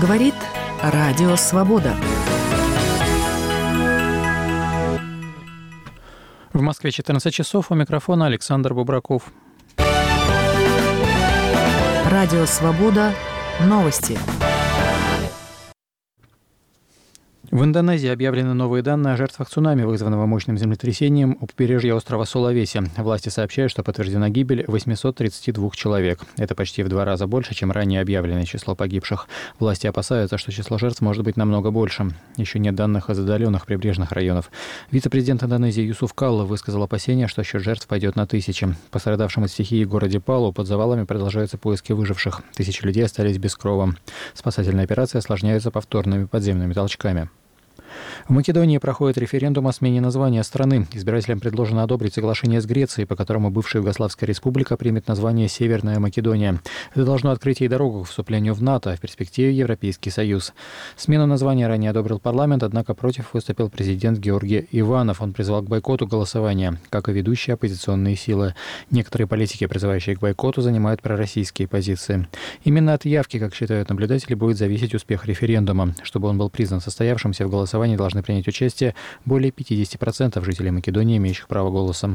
Говорит Радио Свобода. В Москве 14 часов, у микрофона Александр Бубраков. Радио Свобода. Новости. В Индонезии объявлены новые данные о жертвах цунами, вызванного мощным землетрясением у побережья острова Сулавеси. Власти сообщают, что подтверждена гибель 832 человек. Это почти в 2 раза больше, чем ранее объявленное число погибших. Власти опасаются, что число жертв может быть намного больше. Еще нет данных из отдаленных прибрежных районов. Вице-президент Индонезии Юсуф Калла высказал опасения, что счет жертв пойдет на тысячи. В пострадавшем от стихии городе Палу под завалами продолжаются поиски выживших. Тысячи людей остались без крова. Спасательная операция осложняется повторными подземными толчками. В Македонии проходит референдум о смене названия страны. Избирателям предложено одобрить соглашение с Грецией, по которому бывшая Югославская республика примет название Северная Македония. Это должно открыть ей дорогу к вступлению в НАТО, а в перспективе Европейский Союз. Смену названия ранее одобрил парламент, однако против выступил президент Георгий Иванов. Он призвал к бойкоту голосования, как и ведущие оппозиционные силы. Некоторые политики, призывающие к бойкоту, занимают пророссийские позиции. Именно от явки, как считают наблюдатели, будет зависеть успех референдума. Чтобы он был признан состоявшимся, в голосовании должны принять участие более 50% жителей Македонии, имеющих право голоса.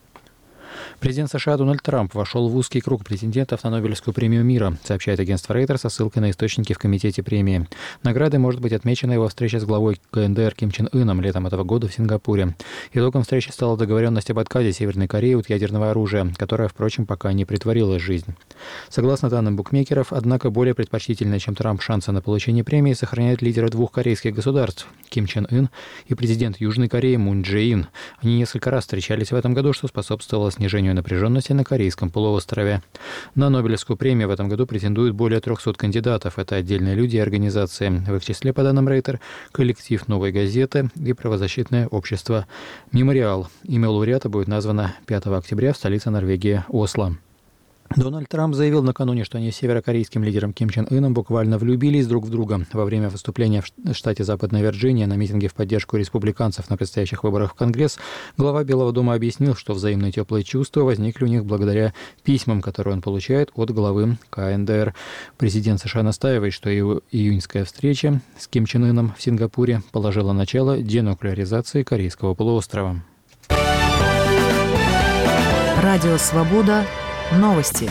Президент США Дональд Трамп вошел в узкий круг претендентов на Нобелевскую премию мира, сообщает агентство Reuters со ссылкой на источники в комитете премии. Наградой может быть отмечена его встреча с главой КНДР Ким Чен Ыном летом этого года в Сингапуре. Итогом встречи стала договоренность об отказе Северной Кореи от ядерного оружия, которая, впрочем, пока не претворилась в жизнь. Согласно данным букмекеров, однако более предпочтительные, чем Трамп, шансы на получение премии сохраняют лидеры 2 корейских государств – Ким Чен Ын и президент Южной Кореи Мун Чже Ин. Они несколько раз встречались в этом году, что способствовало снижению напряженности на Корейском полуострове. На Нобелевскую премию в этом году претендуют более 300 кандидатов. Это отдельные люди и организации. В их числе, по данным Рейтер, коллектив «Новой газеты» и правозащитное общество «Мемориал». Имя лауреата будет названо 5 октября в столице Норвегии Осло. Дональд Трамп заявил накануне, что они с северокорейским лидером Ким Чен Ыном буквально влюбились друг в друга. Во время выступления в штате Западная Вирджиния на митинге в поддержку республиканцев на предстоящих выборах в Конгресс глава Белого дома объяснил, что взаимные теплые чувства возникли у них благодаря письмам, которые он получает от главы КНДР. Президент США настаивает, что его июньская встреча с Ким Чен Ыном в Сингапуре положила начало денуклеаризации Корейского полуострова. Радио Свобода. Новости.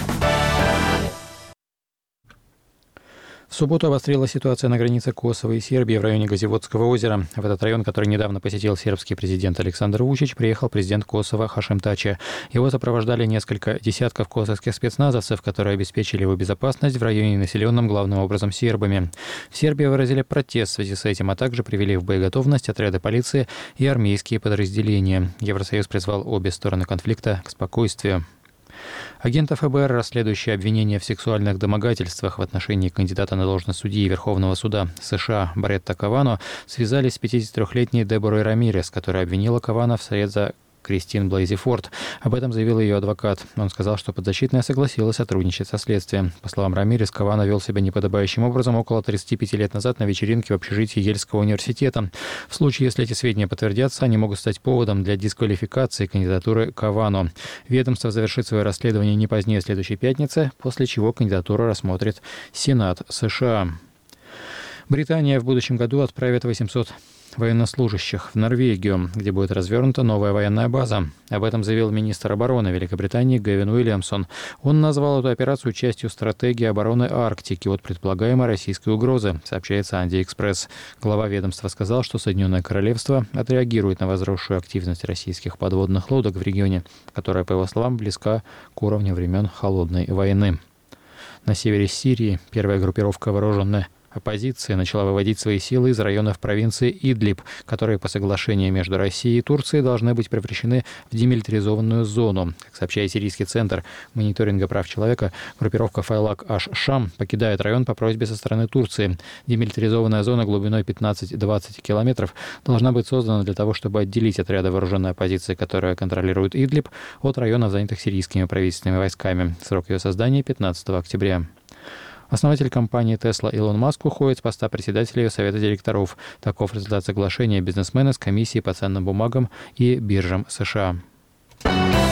В субботу обострилась ситуация на границе Косово и Сербии в районе Газиводского озера. В этот район, который недавно посетил сербский президент Александр Вучич, приехал президент Косово Хашим Тачи. Его сопровождали несколько десятков косовских спецназовцев, которые обеспечили его безопасность в районе, населенном главным образом сербами. В Сербии выразили протест в связи с этим, а также привели в боеготовность отряды полиции и армейские подразделения. Евросоюз призвал обе стороны конфликта к спокойствию. Агенты ФБР, расследующие обвинения в сексуальных домогательствах в отношении кандидата на должность судьи Верховного суда США Бретта Кавано, связались с 53-летней Деборой Рамирес, которая обвинила Кавано вслед за Кристин Блейзи Форд. Об этом заявил ее адвокат. Он сказал, что подзащитная согласилась сотрудничать со следствием. По словам Рамирес, Кавано вел себя неподобающим образом около 35 лет назад на вечеринке в общежитии Ельского университета. В случае, если эти сведения подтвердятся, они могут стать поводом для дисквалификации кандидатуры Кавано. Ведомство завершит свое расследование не позднее следующей пятницы, после чего кандидатуру рассмотрит Сенат США. Британия в будущем году отправит 800 военнослужащих в Норвегию, где будет развернута новая военная база. Об этом заявил министр обороны Великобритании Гэвин Уильямсон. Он назвал эту операцию частью стратегии обороны Арктики от предполагаемой российской угрозы, сообщает Санди Экспресс. Глава ведомства сказал, что Соединенное Королевство отреагирует на возросшую активность российских подводных лодок в регионе, которая, по его словам, близка к уровню времен Холодной войны. На севере Сирии первая группировка вооруженная оппозиция начала выводить свои силы из районов провинции Идлиб, которые по соглашению между Россией и Турцией должны быть превращены в демилитаризованную зону. Как сообщает сирийский центр мониторинга прав человека, группировка Файлак Аш-Шам покидает район по просьбе со стороны Турции. Демилитаризованная зона глубиной 15-20 километров должна быть создана для того, чтобы отделить отряды вооруженной оппозиции, которые контролируют Идлиб, от районов, занятых сирийскими правительственными войсками. Срок ее создания – 15 октября. Основатель компании Tesla Илон Маск уходит с поста председателя ее совета директоров. Таков результат соглашения бизнесмена с комиссией по ценным бумагам и биржам США.